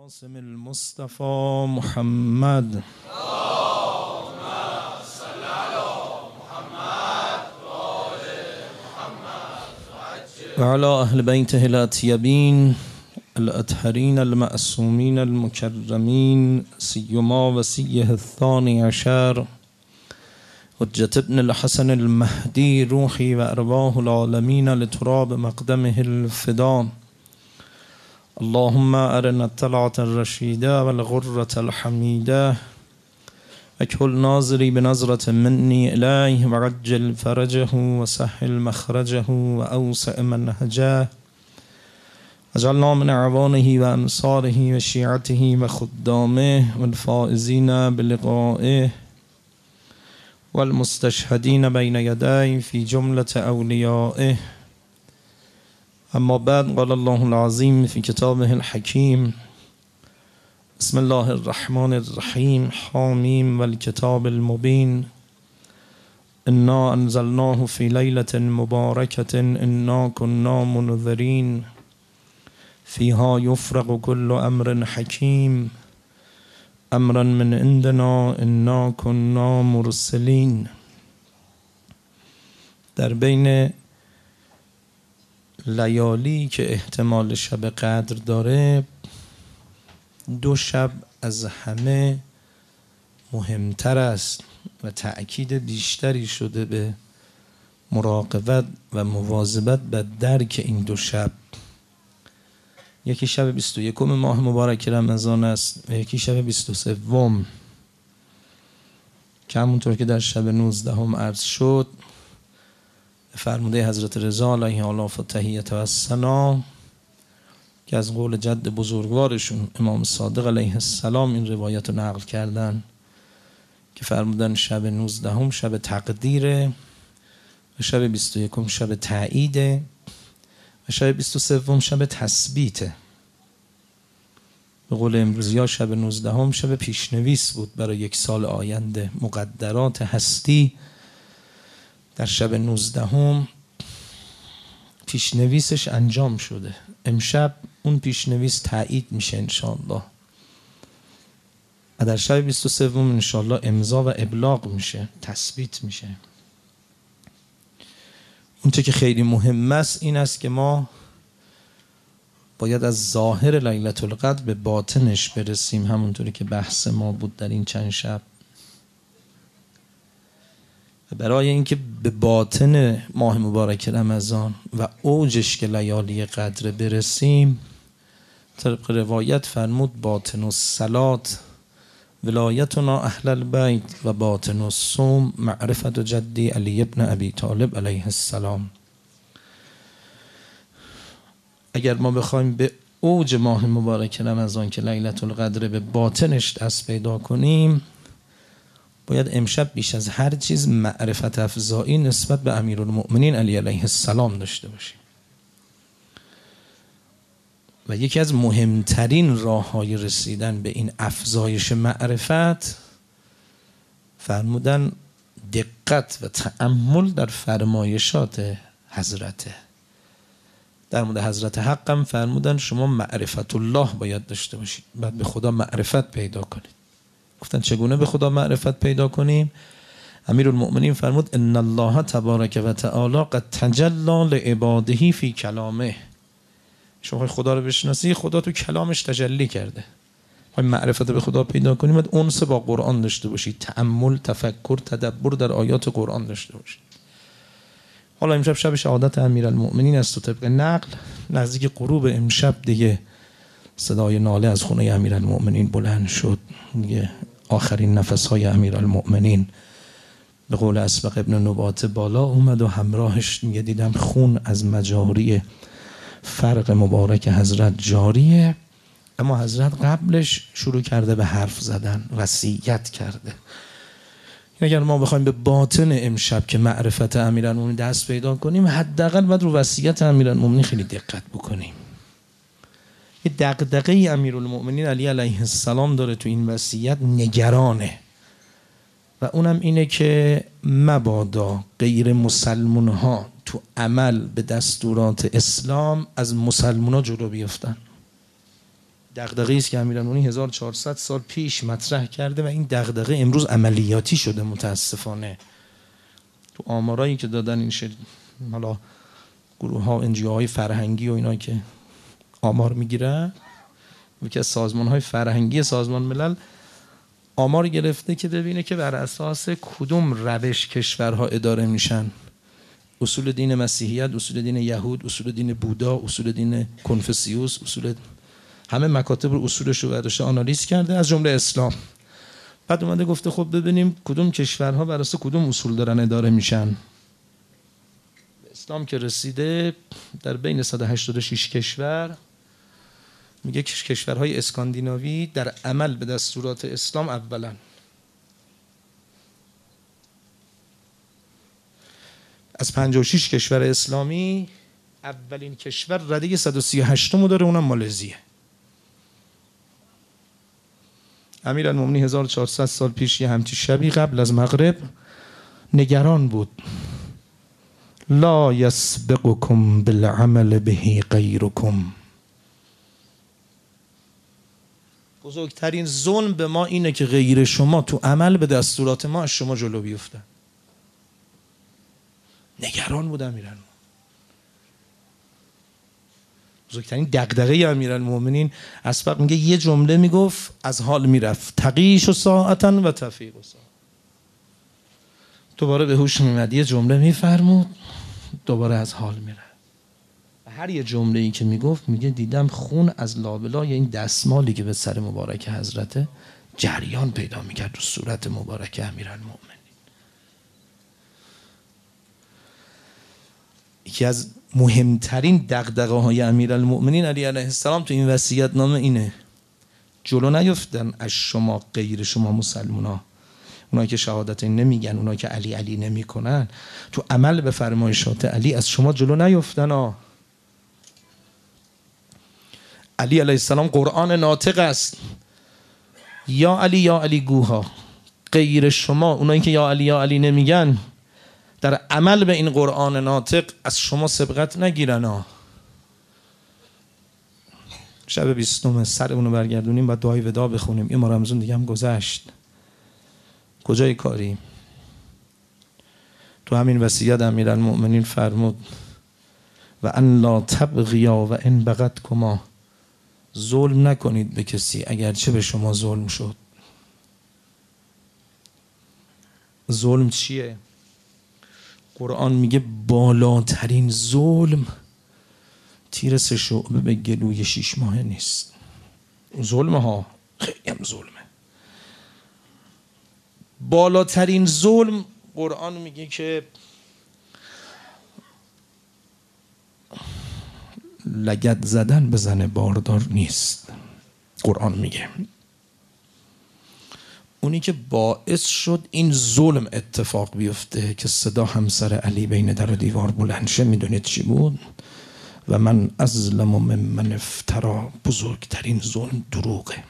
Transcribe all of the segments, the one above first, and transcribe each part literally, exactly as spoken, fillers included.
القاسم المصطفى محمد وعلى أهل بيته الأطيبين الأطهرين المعصومين المكرمين سيما وسيه الثاني عشر حجة ابن الحسن المهدي روحي وأرواح العالمين لتراب مقدمه الفداء. اللهم أرنا الطلعة الرشيدة والغرة الحميدة اكحل ناظري بنظرة مني إليه وعجل فرجه وسهل مخرجه وأوسع منهجه اجعلنا من أعوانه وأنصاره وشيعته وخدامه والفائزين بلقائه والمستشهدين بين يديه في جملة أوليائه. أما بعد، قال الله العظيم في كتابه الحكيم: بسم الله الرحمن الرحيم. حاميم والكتاب المبين إنا أنزلناه في ليلة مباركة إنا كنا منذرين فيها يفرق كل أمر حكيم أمرا من عندنا إنا كنا مرسلين. در بین لیالی که احتمال شب قدر داره، دو شب از همه مهمتر است و تأکید بیشتری شده به مراقبت و مواظبت به درک این دو شب. یکی شب بیست و یکم ماه مبارک رمضان است و یکی شب بیست و سوم که همونطور که در شب نوزدهم عرض شد، فرموده حضرت رضا علیه آلاف و تحیت و السلام که از قول جد بزرگوارشون امام صادق علیه السلام این روایت رو نقل کردن که فرمودن شب نوزدهم شب تقدیره و شب بیست و یکم شب تاییده و شب بیست و سوم شب تثبیته. به قول امروزی ها شب نوزدهم شب پیشنویس بود برای یک سال آینده. مقدرات هستی در شب نوزدهم پیشنویسش انجام شده. امشب اون پیشنویس تایید میشه انشاءالله و در شب بیست و سوم انشاءالله امضا و ابلاغ میشه، تثبیت میشه. اون چه که خیلی مهم است این است که ما باید از ظاهر لیلة القدر به باطنش برسیم، همونطوری که بحث ما بود در این چند شب. و برای اینکه به باطن ماه مبارک رمضان و اوجش که لیالی قدر برسیم، طبق روایت فرمود: باطن الصلات ولایتنا اهل البیت و باطن الصوم معرفت جدی علی ابن ابی طالب علیه السلام. اگر ما بخوایم به اوج ماه مبارک رمضان که لیلة القدر به باطنش دست پیدا کنیم، باید امشب بیش از هر چیز معرفت افزایی نسبت به امیرالمؤمنین علی علیه السلام داشته باشیم. و یکی از مهمترین راه‌های رسیدن به این افزایش معرفت فرمودن دقت و تأمل در فرمایشات حضرته. در مورد حضرت حقم فرمودن شما معرفت الله باید داشته باشید، بعد به خدا معرفت پیدا کنید. گفتن چگونه به خدا معرفت پیدا کنیم؟ امیرالمؤمنین فرمود: ان الله تبارک و تعالی قد تجلی لعباده فی کلامه. شما خدا رو بشناسی، خدا تو کلامش تجلی کرده. خواهی معرفت به خدا پیدا کنیم، باید انس با قرآن داشته باشید، تأمل، تفکر، تدبر در آیات قرآن داشته باشید. حالا امشب شب شهادت امیرالمؤمنین است و طبق نقل نزدیک غروب امشب دیگه صدای ناله از خونه امیرالمؤمنین بلند شد. دیگه آخرین نفس‌های امیرالمؤمنین به قول اسبق ابن نبات بالا اومد و همراهش دیگه دیدم خون از مجاری فرق مبارک حضرت جاریه، اما حضرت قبلش شروع کرده به حرف زدن، وصیت کرده. اگر ما بخوایم به باطن امشب که معرفت امیرالمؤمنین دست پیدا کنیم، حداقل باید رو وصیت امیرالمؤمنین خیلی دقت بکنیم. یه دغدغه امیرالمؤمنین علی علیه السلام داره تو این وصیت، نگرانه، و اونم اینه که مبادا غیر مسلمون ها تو عمل به دستورات اسلام از مسلمون ها جلو بیفتن. دغدغه‌ای است که امیرالمومنین هزار و چهارصد سال پیش مطرح کرده و این دغدغه امروز عملیاتی شده متاسفانه. تو آمارایی که دادن این شر... حالا گروه ها انجیو های فرهنگی و اینا که آمار میگیرن، یکی از سازمان های فرهنگی سازمان ملل آمار گرفته که ببینه که بر اساس کدوم روش کشورها اداره میشن. اصول دین مسیحیت، اصول دین یهود، اصول دین بودا، اصول دین کنفوسیوس، اصول همه مکاتب رو اصولش رو برداشته آنالیز کرده از جمله اسلام. بعد اومده گفته خب ببینیم کدوم کشورها بر اساس کدوم اصول دارن اداره میشن. اسلام که رسیده در بین صد و هشتاد و شش کشور، میگه کشورهای اسکاندیناوی در عمل به دستورات اسلام اولا. از پنجاه و شش کشور اسلامی اولین کشور رده صد و سی و هشت مو داره، اونم مالزیه. امیرالمومنین هزار و چهارصد سال پیش یه همچی شبی قبل از مغرب نگران بود. لا یسبقکم بالعمل به غیرکم. بزرگترین ظلم به ما اینه که غیر شما تو عمل به دستورات ما از شما جلو بیفتن. نگران بود امیرالمومنین. بزرگترین دغدغه امیرالمومنین اسبق میگه یه جمله میگفت از حال میرفت، تقیش و ساعتن و تفیق و ساعت. دوباره به هوش میمد یه جمله میفرمود، دوباره از حال میرفت. هر یه جمله ای که میگفت میگه دیدم خون از لابلای این دستمالی که به سر مبارک حضرت جریان پیدا میکرد رو صورت مبارک امیرالمومنین. یکی از مهمترین دغدغه های امیرالمومنین علی علیه السلام تو این وصیت نامه اینه: جلو نیفتن از شما غیر شما مسلمونا، اونایی که شهادتین نمیگن، اونایی که علی علی نمیکنن، تو عمل به فرمایشات علی از شما جلو نیفتن. ها علی علیه السلام قرآن ناطق است. یا علی یا علی گوها، غیر شما اونایی که یا علی یا علی نمیگن در عمل به این قرآن ناطق از شما سبقت نگیرن. ها شب بیستم سرمونو برگردونیم و دعای ودا بخونیم. این ما رمضان دیگه هم گذشت. کجای کاری؟ تو همین وصیت امیرالمومنین فرمود و ان لا تبغیا و ان بغت کما، ظلم نکنید به کسی اگرچه به شما ظلم شد. ظلم چیه؟ قرآن میگه بالاترین ظلم تیر سه شعبه به گلوی شیش ماهه نیست. ظلم ها خیلی هم ظلمه. بالاترین ظلم قرآن میگه که لگد زدن به زن باردار نیست. قرآن میگه اونی که باعث شد این ظلم اتفاق بیفته که صدا همسر علی بین در و دیوار بلند شه، میدونید چی بود؟ و من اظلم ممن افترا. بزرگترین ظلم دروغه.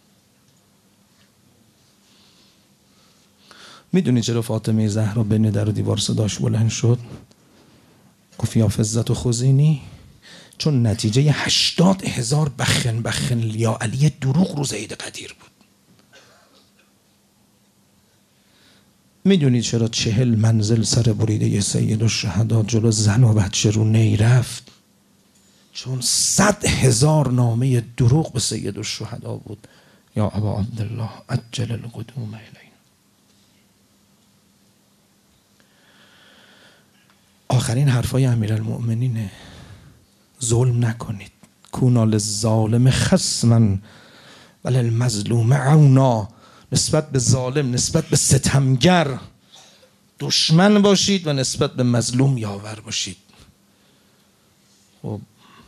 میدونی چرا فاطمه زهرا بین در و دیوار صداش بلند شد؟ گفت یا فزت و خزینی، چون نتیجه هشتاد هزار بخن بخن یا علی دروغ روز عید قدیر بود. میدونید چرا چهل منزل سر بریده سید الشهدا جلو زن و بچه رو نی رفت؟ چون صد هزار نامه دروغ به سید الشهدا بود. یا ابا عبدالله عجل القدوم الینا. آخرین حرفای امیرالمؤمنینه: ظلم نکنید. کونا للظالم خصما وللمظلوم عونا. نسبت به ظالم، نسبت به ستمگر دشمن باشید و نسبت به مظلوم یاور باشید. خب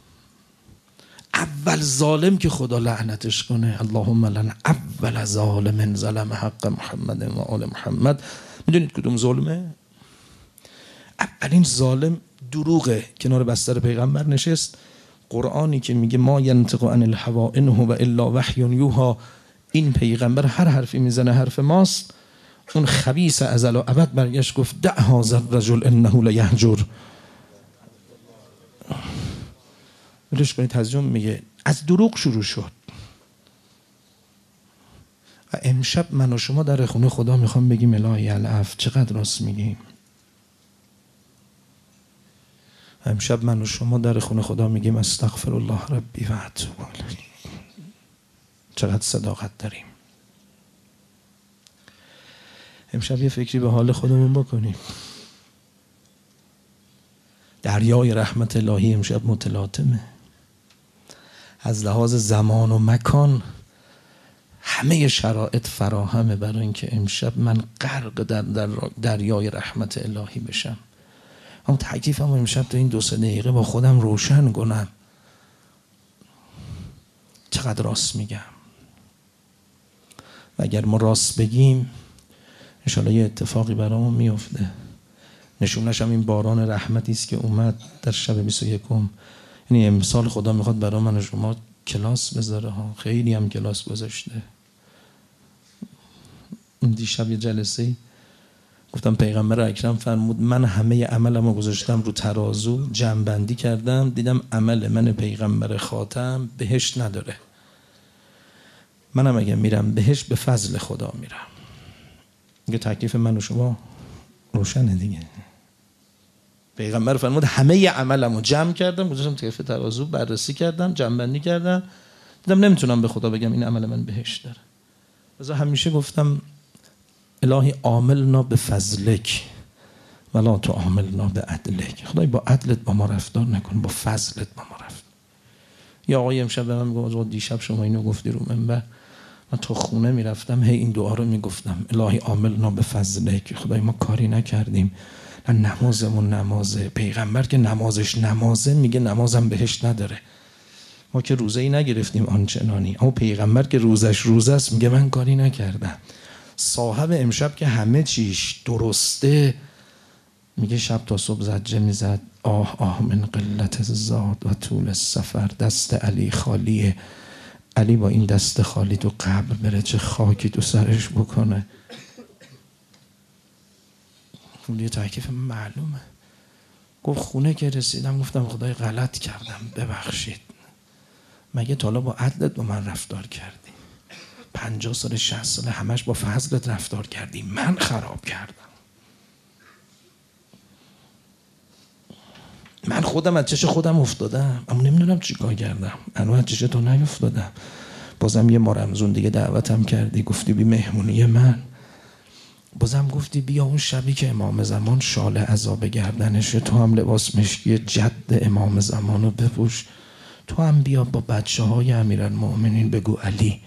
اول ظالم که خدا لعنتش کنه، اللهم لعن اول ظالم ظلم حق محمد و آل محمد. میدونید کدوم ظلمه؟ اولین ظالم دروغه. کنار بستر پیغمبر نشست. قرآنی که میگه ما ینطق عن الهوا ان هو الا وحی یوحی، این پیغمبر هر حرفی میزنه حرف ماست. اون خبیث ازل و ابد برگشت گفت دع هذا الرجل انه لیهجر. ولش کنید. ترجمه میگه از دروغ شروع شد. و امشب من و شما در خونه خدا میخوام بگیم الهی العفو. چقدر راست میگیم؟ امشب من و شما در خونه خدا میگیم استغفر الله ربی و اتوب الیه. چقدر صداقت داریم. امشب یه فکری به حال خودمون بکنیم. دریای رحمت الهی امشب متلاطمه. از لحاظ زمان و مکان همه شرایط فراهمه برای اینکه امشب من غرق در, در دریای رحمت الهی بشم. اما تکلیفم امشب تا این دو سه دقیقه با خودم روشن کنم چقدر راست میگم. و اگر ما راست بگیم انشالله یه اتفاقی برامون میفته. نشونش هم این باران رحمتی است که اومد در شب بیست و یکم. یعنی امسال خدا میخواد برای من و شما کلاس بذاره ها. خیلی هم کلاس گذاشته. دیشب یه جلسه گفتم پیغمبر اکرم فرمود من همه عملمو گذاشتم رو ترازو، جمع‌بندی کردم، دیدم عمل من پیغمبر خاتم بهشت نداره. منم اگه میرم بهشت به فضل خدا میرم. دیگه تکلیف من و شما روشنه دیگه. پیغمبر فرمود همه عملمو جمع کردم، گذاشتم تو کف ترازو، بررسی کردم، جمع‌بندی کردم، دیدم نمیتونم به خدا بگم این عمل من بهشت داره. لذا همیشه گفتم الهی عاملنا به فضلک ولا تو عاملنا به عدلک. خدای با عدلت با ما رفتار نکن، با فضلت با ما رفتار. یا آقای امشب به من میگه دیشب شما اینو گفتی رو منبر، من تو خونه میرفتم هی این دعا رو میگفتم الهی عاملنا به فضلک. خدای ما کاری نکردیم، نه نمازمون نمازه. پیغمبر که نمازش نمازه میگه نمازم بهشت نداره. ما که روزه ای نگرفتیم آنچنانی، اما پیغمبر که روزش روزه است میگه من کاری نکردم. صاحب امشب که همه چیش درسته میگه شب تا صبح زجه میزد آه آه من قلت زاد و طول سفر. دست علی خالیه. علی با این دست خالی تو قبر بره چه خاکی تو سرش بکنه. یه تحکیف معلومه. گفت خونه که رسیدم گفتم خدای غلط کردم ببخشید. مگه تا حالا با عدلت با من رفتار کردی؟ پنجاه سال شصت سال همش با فضلت رفتار کردی، من خراب کردم. من خودم از چش خودم افتادم اما نمیدونم چی کار کردم. اما از چش تو نیفتادم. بازم یه ما رمزون دیگه دعوتم کردی، گفتی بی مهمونی من. بازم گفتی بیا اون شبی که امام زمان شال عذاب گردنشه تو هم لباس مشکی جد امام زمانو بپوش، تو هم بیا با بچه های امیرالمؤمنین بگو علی.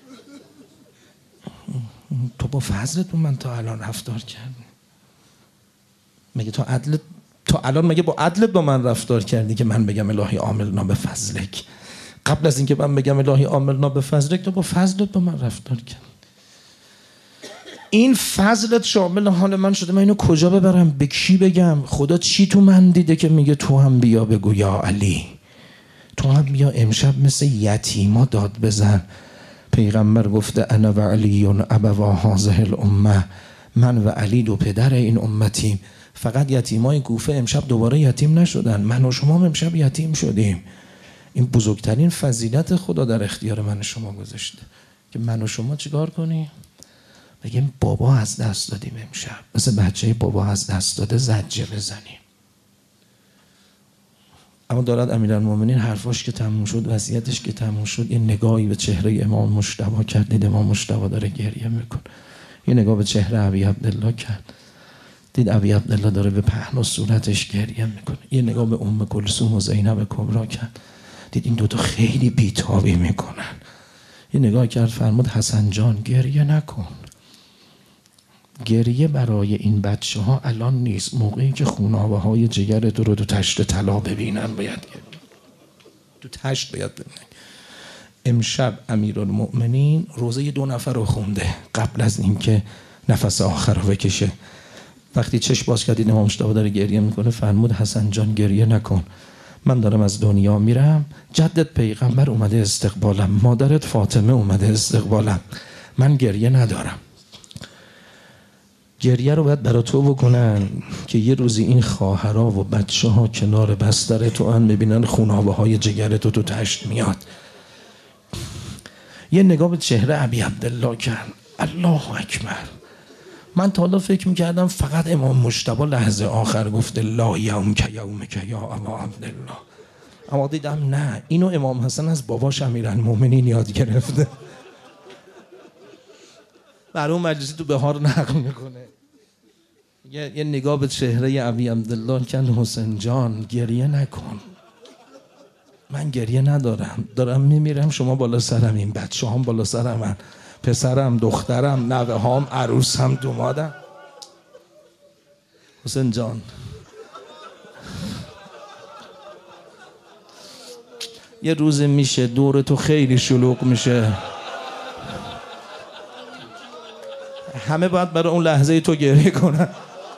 تو با فضلت با من تا الان رفتار کردی؟ مگه تو عدلت تا الان مگه با عدلت با من رفتار کردی که من بگم الهی عاملنا به فضلک؟ قبل از اینکه من بگم الهی عاملنا به فضلک تو با فضلت با من رفتار کردی. این فضلت شامل حال من شده. من اینو کجا ببرم؟ به کی بگم؟ خدا چی تو من دیده که میگه تو هم بیا بگو یا علی؟ تو هم بیا امشب مثل یتیما داد بزن. پیغمبر گفته انا و علی ابوا هذه الامه. من و علی دو پدر این امتیم. فقط یتیمای کوفه امشب دوباره یتیم نشدن، من و شما امشب یتیم شدیم. این بزرگترین فضیلت خدا در اختیار من و شما گذاشته که من و شما چیکار کنیم؟ بگیم بابا از دست دادیم امشب، مثل بچه بابا از دست داده زجه بزنیم. اما دارد امیرالمومنین حرفاش که تموم شد، وصیتش که تموم شد، یه نگاهی به چهره امام مجتبی کرد. دید امام مجتبی داره گریه میکنه. یه نگاه به چهره ابی عبدالله کرد، دید ابی عبدالله داره به پهن و صورتش گریه میکنه. یه نگاه به ام کلثوم و زینب کبرا کرد، دید این دوتا خیلی بیتابی میکنن. یه نگاه کرد فرمود حسن جان گریه نکن. گریه برای این بچه ها الان نیست، موقعی که خونابه های جگر تو رو تو تشت طلا ببینن باید گریه. تو تشت باید ببینن. امشب امیرالمؤمنین روزه دو نفر رو خونده قبل از اینکه نفس آخر رو بکشه. وقتی چشم باز کردید امام مجتبی داره گریه میکنه، فرمود حسن جان گریه نکن، من دارم از دنیا میرم، جدت پیغمبر اومده استقبالم، مادرت فاطمه اومده استقبالم، من گریه ندارم. گریه رو باید برای تو بکنن که یه روزی این خواهرها و بچه ها کنار بستر تو ان ببینن خونابه های جگر تو تو تشت میاد. یه نگاه به چهره ابی عبدالله کرد. الله اکبر. من تا حالا فکر میکردم فقط امام مجتبی لحظه آخر گفته لا یومک یومک یا ابا عبدالله، اما دیدم نه، اینو امام حسن از باباش امیرالمومنین یاد گرفته. برای اون مجلسی تو بهار نقل میکنه، یه, یه نگاه به چهره ابی عبدالله کن. حسین جان گریه نکن، من گریه ندارم، دارم میمیرم، شما بالا سرم، این بچه هم بالا سرم، من پسرم، دخترم، نوه هم، عروسم، دومادم. حسین جان یه روز میشه دور تو خیلی شلوغ میشه، همه باید برای اون لحظه تو گریه کنن.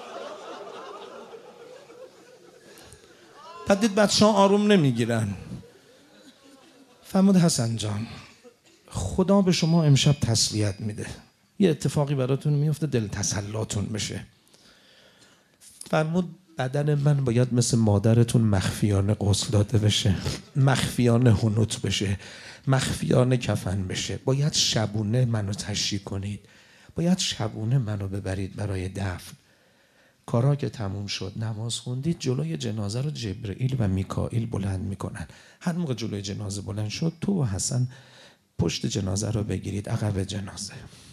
بعد دید بچه ها آروم نمیگیرن، فرمود حسن جان خدا به شما امشب تسلیت میده، یه اتفاقی براتون میفته دل تسلاتون بشه. فرمود بدن من باید مثل مادرتون مخفیانه غسل داده بشه، مخفیانه حنوط بشه، مخفیانه کفن بشه، باید شبونه منو تشییع کنید، باید شبونه منو ببرید برای دفن. کارا که تموم شد نماز خوندید، جلوی جنازه رو جبرئیل و میکائیل بلند میکنن. هر موقع جلوی جنازه بلند شد تو و حسن پشت جنازه رو بگیرید عقب جنازه.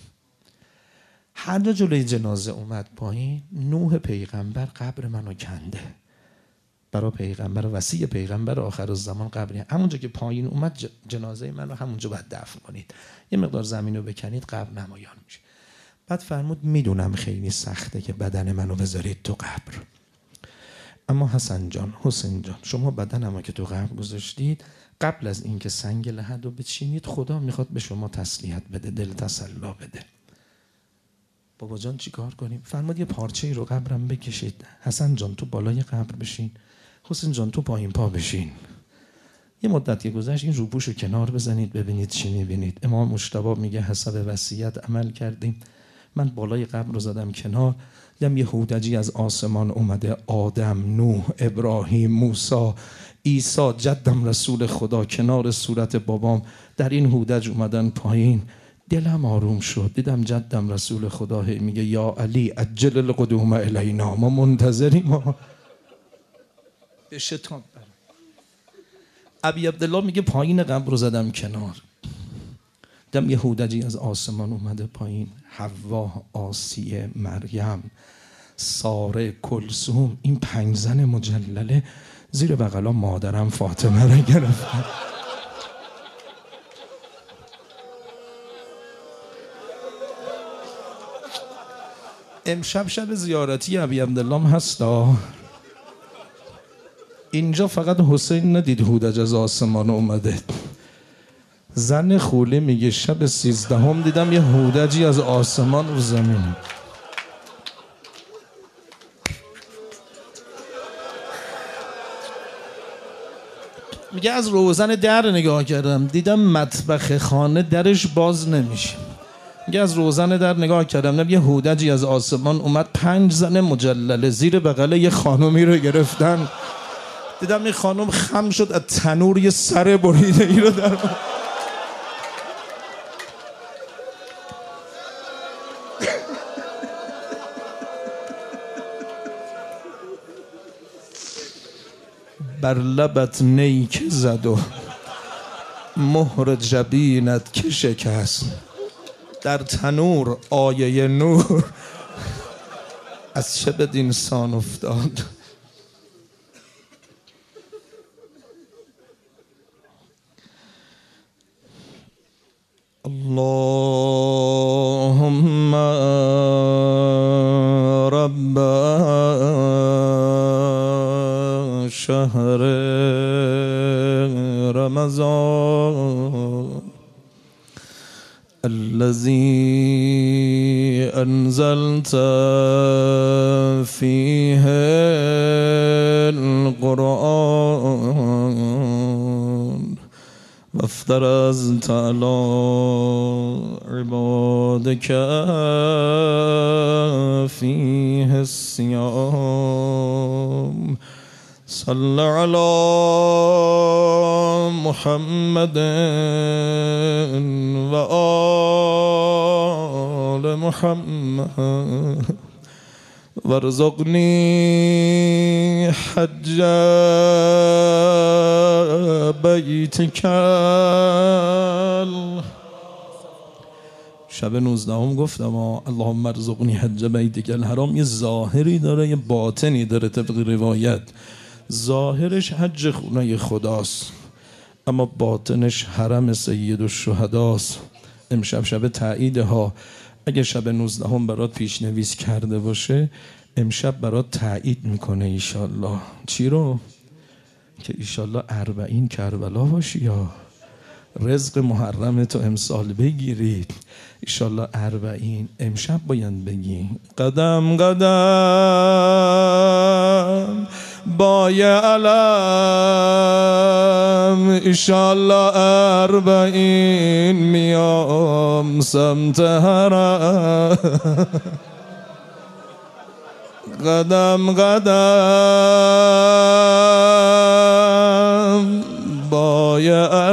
هر جا جلوی جنازه اومد پایین، نوح پیغمبر قبر منو کنده، برای پیغمبر وصی پیغمبر آخر الزمان قبری، همونجا که پایین اومد جنازه منو همونجا باید دفن کنید، یه مقدار زمین رو بکنید قبر نمایان میشه. بعد فرمود میدونم خیلی سخته که بدن منو بذارید تو قبر، اما حسن جان، حسین جان، شما بدنمو که تو قبر گذاشتید، قبل از اینکه سنگ لحد رو بچینید خدا میخواد به شما تسلیت بده، دل تسلا بده. بابا جان چی کار کنیم؟ فرمود یه پارچه ای رو قبرم بکشید، حسن جان تو بالای قبر بشین، حسین جان تو پایین پا بشین. یه مدتی گذشت، این روبوشو کنار بزنید ببینید چی میبینید. امام مجتبی میگه حسب وصیت عمل کردیم، من بالای قبر رو زدم کنار، دیدم یه هودجی از آسمان اومده، آدم، نوح، ابراهیم، موسی، عیسی، جدم رسول خدا کنار صورت بابام در این هودج اومدن پایین. دلم آروم شد، دیدم جدم رسول خدا میگه یا علی عجل القدوم الینا، ما منتظریم. ما به شتاب برم. ابی عبدالله میگه پایین قبر رو زدم کنار، دیدم یه هودجی از آسمان اومده پایین، حوا، آسیه، مریم، ساره، کلثوم، این پنج زن مجلله زیر بغلا مادرم فاطمه رو گرفتن. امشب شب زیارتی ابی عبدالله هم هستا، اینجا فقط حسین ندید هودج از آسمان اومده. زن خوله میگه شب سیزدهم دیدم یه هودجی از آسمان رو زمین. میگه از روزن در نگاه کردم دیدم مطبخ خانه درش باز نمیشه. میگه از روزن در نگاه کردم دیدم یه هودجی از آسمان اومد، پنج زن مجلله زیر بغل یه خانومی رو گرفتن. دیدم این خانم خم شد از تنور یه سر بریده ای رو در بر لبت نیک زد و مهر جبینت که شکست، در تنور آیه نور از چه بدین سان افتاد. اللهم رب شهر رمضان الذي أنزلت فيه القرآن وافترضت على عبادك فيه الصيام صل على محمد و آل محمد وارزقني حج بیتک. شب نوزدهم گفتم اللهم ارزقنی حج بیتک الحرام یه ظاهری داره یه باطنی داره. طبق روایت ظاهرش حج خونه خداست اما باطنش حرم سید الشهداست. امشب شب تایید ها. اگه شب نوزدهم برات پیشنویس کرده باشه امشب برات تایید میکنه ایشالله. چی رو؟ که ایشالله اربعین کربلا باشی یا رزق محرم تو امسال بگیرید ایشالله. اربعین امشب باید بگی قدم قدم بای علم ایشالله اربعین میام سمت حرم. قدم قدم بای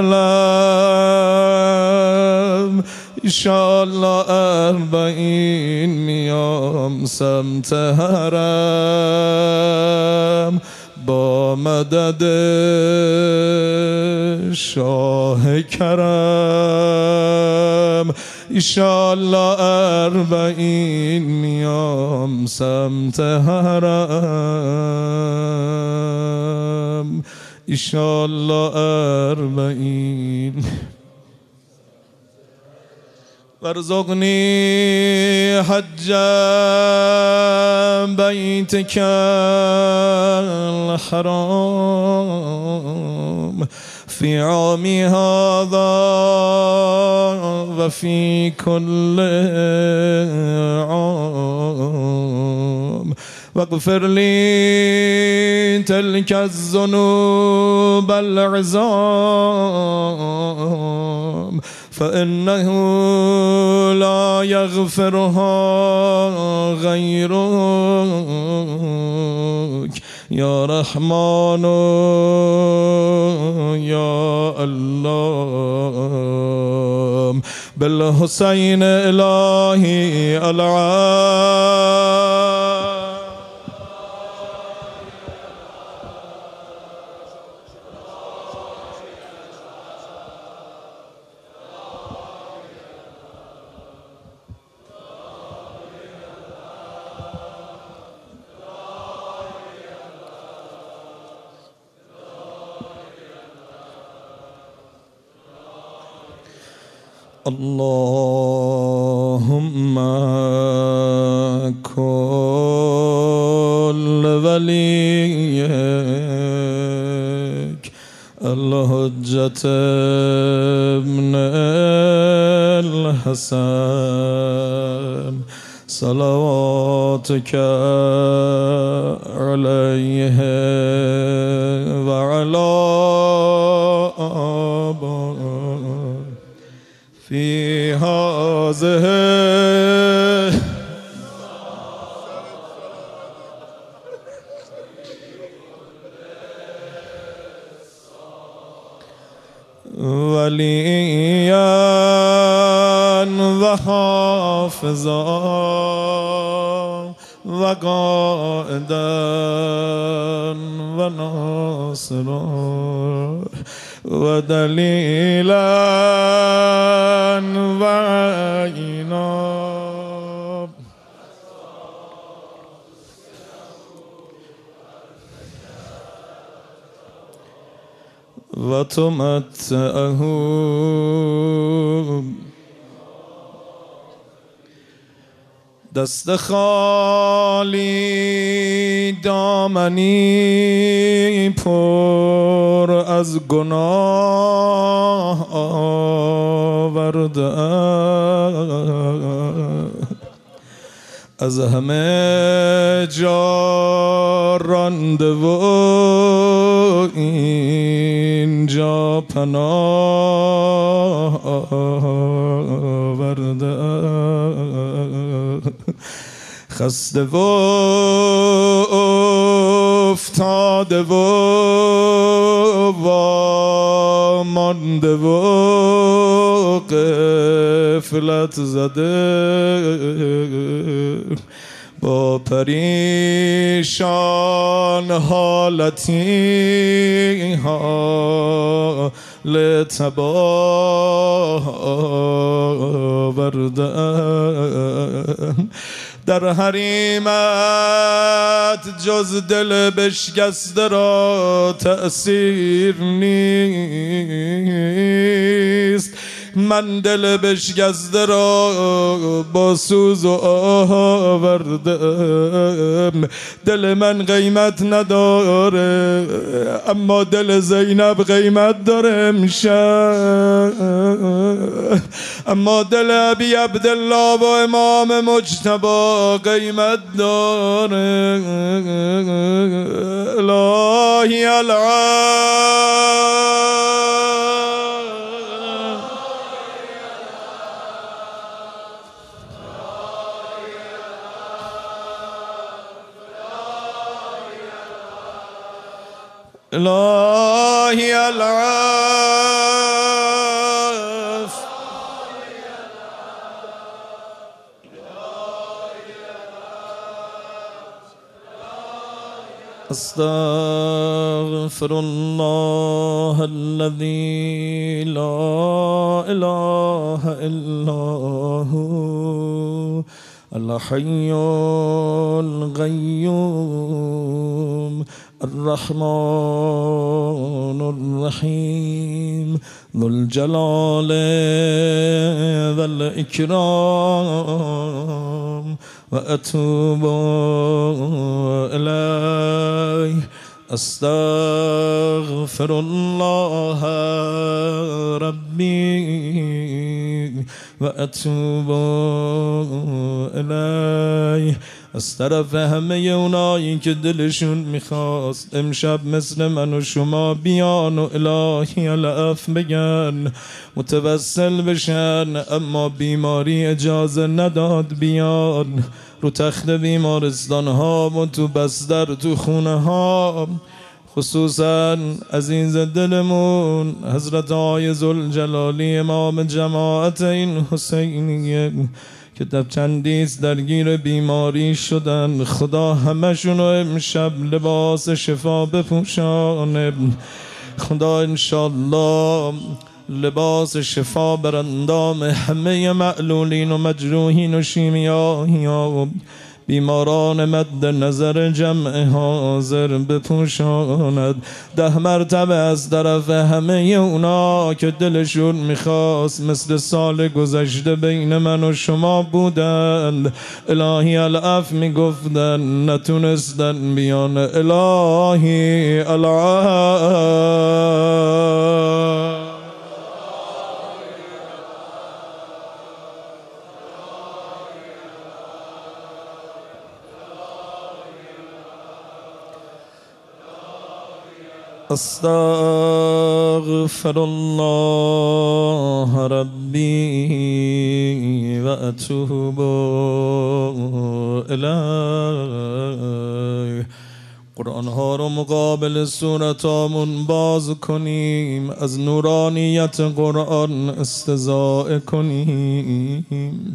علم ایشالله اربعین میام سمت حرم با مدد شاه کرم ایشالله اربعین میام سمت حرم ایشالله اربعین. وارزقني حج بيتك الحرام في عامي هذا وفي كل عام واغفر لي تلك الذنوب العظام فإنه لا يغفرها غيرك يا رحمن يا الله بالحسين إلهي العام. اللهم كل وليك الحجة ابن الحسن صلواتك عليه وعلى آبائه في هذه وليا وحافظا وقائدا وناصرا ودليلا وعينا وتمتعه دست خالی دامنی پر از گناه آورده از همه جا رانده و اینجا پناه آورده خسته و افتاده و مانده و غفلت زده، با پریشان حالتی حال تباه آوردم. در حریمت جز دل بشکسته را تأثیر نیست، من دل بشکسته را با سوز و آوردم. دل من قیمت نداره اما دل زینب قیمت داره امشب، اما دل ابی عبدالله و امام مجتبی قیمت داره. الهی العالم الهی العف استغفر الله الذي لا اله الا هو الحي القيوم الرحمن الرحيم ذو الجلال والإكرام وأتوب إليه. أستغفر الله ربي وأتوب إليه. از طرف همه اونایی که دلشون میخواست امشب مثل من و شما بیان و الهی العفو بگن، متوسل بشن، اما بیماری اجازه نداد بیان، رو تخت بیمارستان ها و تو بستر تو خونه ها. خصوصا عزیز دلمون حضرت آقای ذوالجلالی امام جماعت این حسینیه که در چندیست درگیر بیماری شدن، خدا همشون رو امشب لباس شفا بپوشانه. خدا انشالله لباس شفا بر اندام همه معلولین و مجروحین و شیمیایی ها بیماران مد نظر جمع حاضر بپوشاند. ده مرتبه از طرف همه اونا که دلشون میخواست مثل سال گذشته بین من و شما بودند الهی العفو میگفتن نتونستن بیان، الهی العفو. استغفر الله ربي واتوب الیه. قرآن ها رو مقابل سورت هامون باز کنیم، از نورانیت قرآن استزاء کنیم.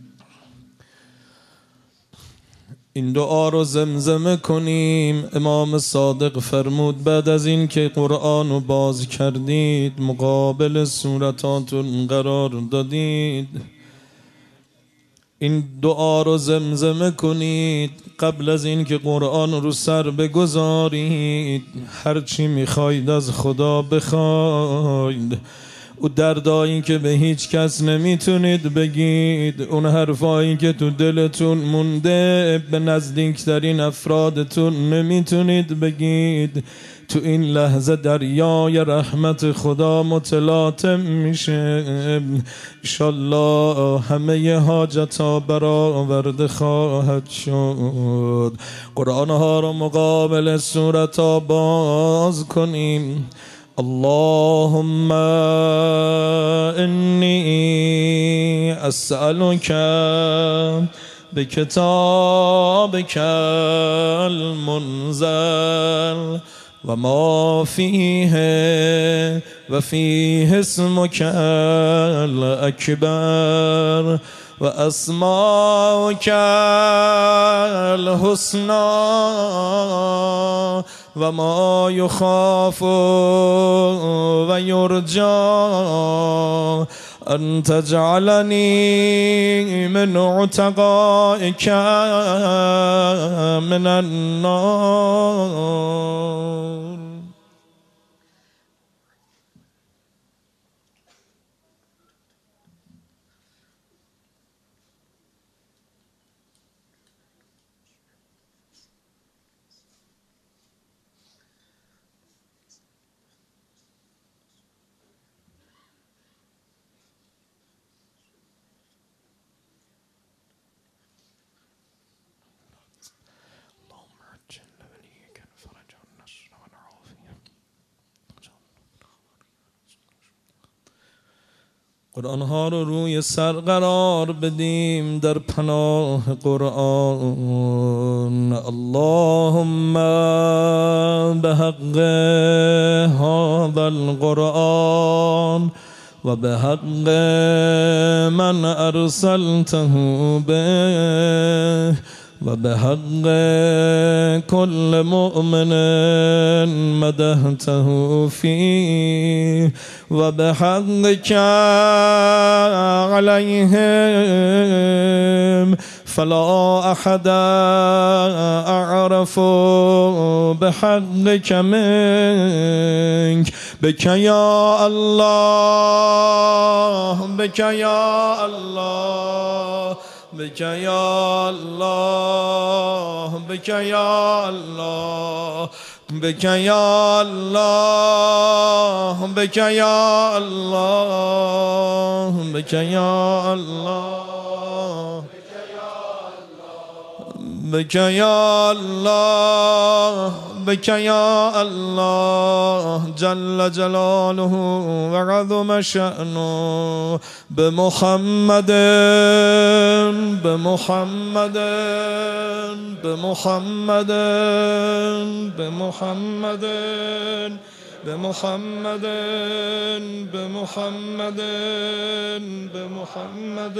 این دعا رو زمزمه کنیم. امام صادق فرمود بعد از این که قرآن رو باز کردید مقابل صورتاتون قرار دادید، این دعا رو زمزمه کنید قبل از این که قرآن رو سر بگذارید. هرچی میخواید از خدا بخواید، او دردایی که به هیچ کس نمیتونید بگید، اون حرفایی که تو دلتون مونده به نزدیکترین افرادتون نمیتونید بگید، تو این لحظه دریای رحمت خدا متلاطم میشه. انشالله همه حاجتا برآورده خواهد شد. قرآن ها رو مقابل صورت ها باز کنیم. اللهم إني أسألك بكتابك المنزل وما فيه وفيه اسمك الأكبر وأسماؤك الحسنى وما يخاف ويرجى أن تجعلني من عتقائك من النار. قرآن ها رو روی سر قرار بدیم در پناه قرآن. اللهم بحق هذا القرآن و بحق من ارسلته به و بحق كل مؤمن مدحته فيه و بحقك عليهم فلا أحد أعرف بحقك منك. بك يا الله بك يا الله بك يا الله بك يا الله بك يا الله بك يا الله بك يا الله بك يا الله بك يا الله جل جلاله وعظم شأنه بمحمد بمحمد بمحمد بمحمد بمحمد بمحمد بمحمد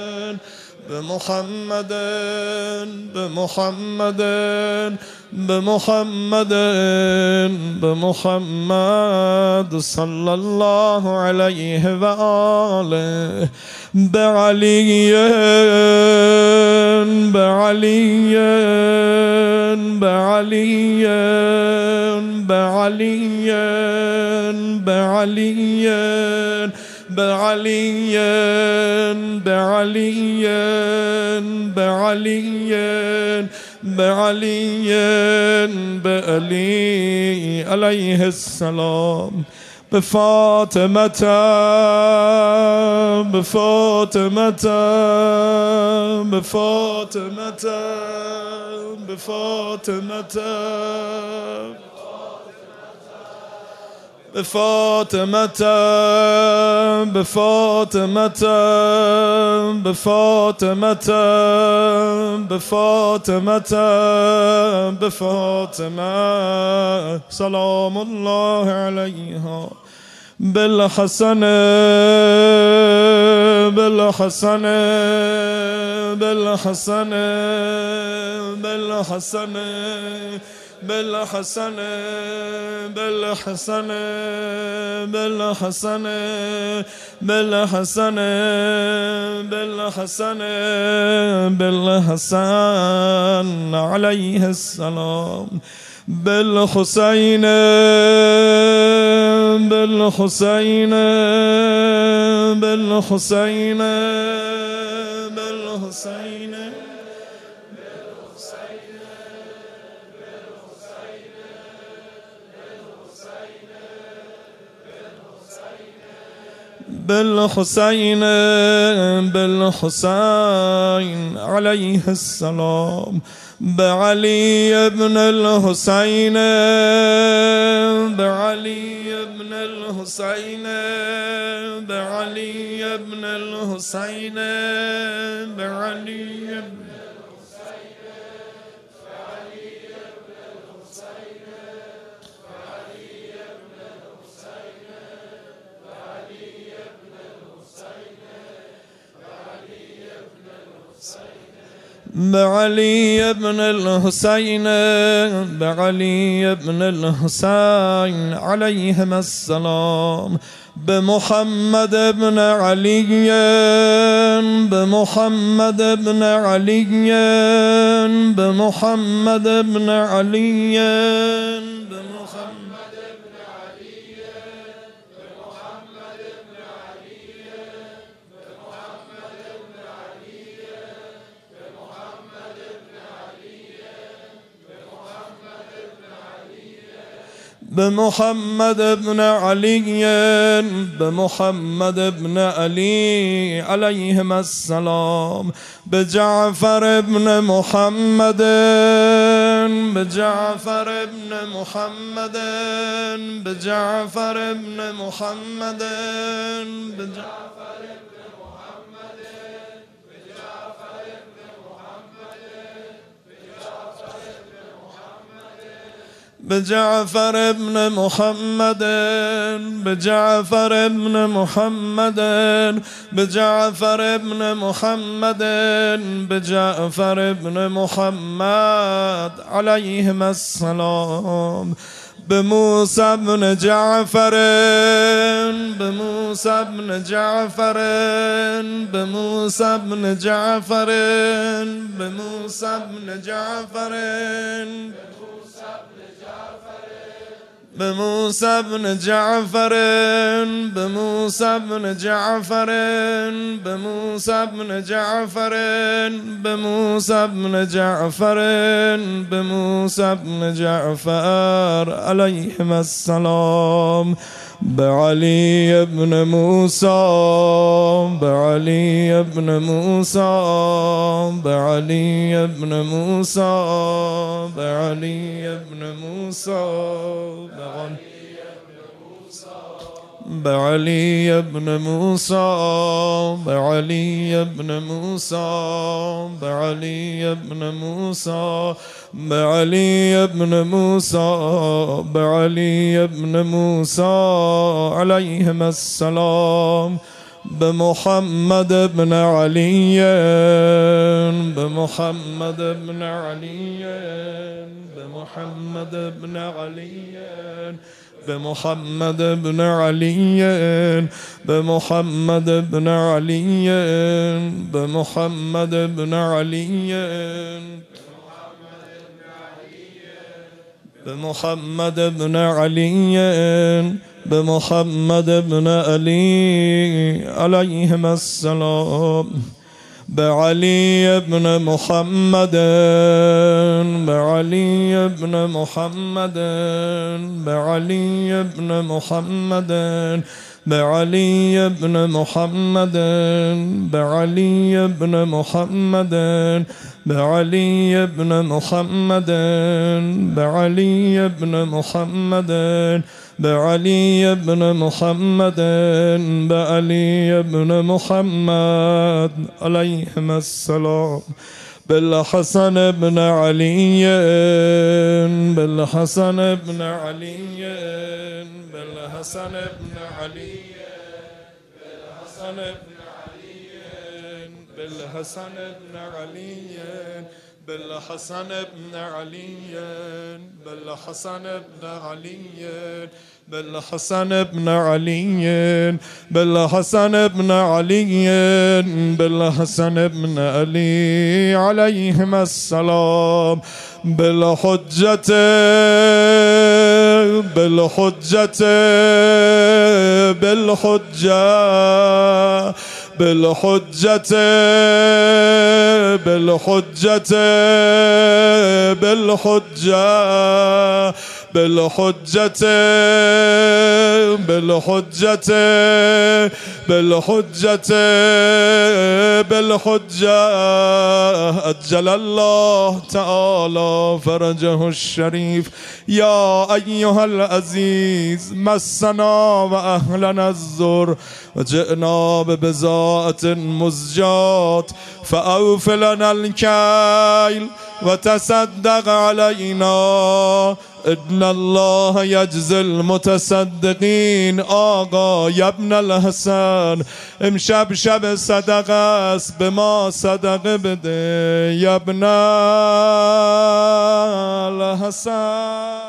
بمحمد بمحمد بمحمد بمحمد صلى الله عليه وآله بعلي بعلي بعلي بعلي بعلي بعلي بعلي بعلي بعلي بعلي عليه السلام بفاطمة بفاطمة بفاطمة بفاطمة بفاطمة بفاطمة بفاطمة بفاطمة بفاطمة سلام الله عليها بالحسن بالحسن بالحسن بالحسن بالحسن بالحسن بالحسن بالحسن بالحسن بالحسن عليه السلام بالحسين بالحسين بالحسين بالحسين بالحسين بالحسين عليه السلام بعلي بن الحسين بعلي بن الحسين بعلي بن الحسين بعلي بعلي بن الحسين بعلي بن الحسين عليهما السلام بمحمد بن علي بمحمد بن علي بمحمد بن علي بمحمد بن علي بمحمد بن علي عليهما السلام بجعفر بن محمد بجعفر بن محمد بجعفر بن محمد بجعفر بجعفر بن محمد بجعفر بن محمد بجعفر بن محمد بجعفر بن محمد عليهما السلام بموسى بن جعفر بموسى بن جعفر بموسى بن جعفر بموسى بن جعفر بموسى بن جعفر بموسى بن جعفر بموسى بن جعفر بموسى بن جعفر بموسى بن جعفر عليهما السلام بعلي بن موسى بعلي بن موسى بعلي بن موسى بعلي بن موسى بعلي بن موسى بعلي بن موسى بعلي بن موسى بعلي بن موسى بعلي بن موسى عليهما السلام بمحمد بن علي بمحمد بن علي بمحمد بن علي بمحمد بن علي بمحمد بن علي بمحمد بن علي بمحمد بن علي بمحمد بن علي عليهما السلام بعلي بن محمد بعلي بن محمد بعلي بن محمد بعلي بن محمد بعلي بن محمد بعلي بن محمد بعلي بن محمد بعلي بن محمد بعلي بن محمد عليهما السلام بالحسن بن علي بالحسن بن علي بالحسن بن علي بالحسن بن علي بالحسن بن علي بالحسن بن علي بالحسن بن علي بالحسن بن علي بالحسن بن علي بالحسن بن علي عليهما السلام بالحجة بالحجة بالحجة بالحجة بالحجة بالحجة بالحجة بالحجة بالحجة بالحجة أجل الله تعالى فرجه الشريف. يا أيها العزيز مسنا وأهلنا الزر وجئنا ببزاءة مزجات فأوف لنا الكيل وتصدق علينا ان الله یجزی المتصدقین. آقا ابن الحسن امشب شب صدقه است، به ما صدقه بده ابن الحسن.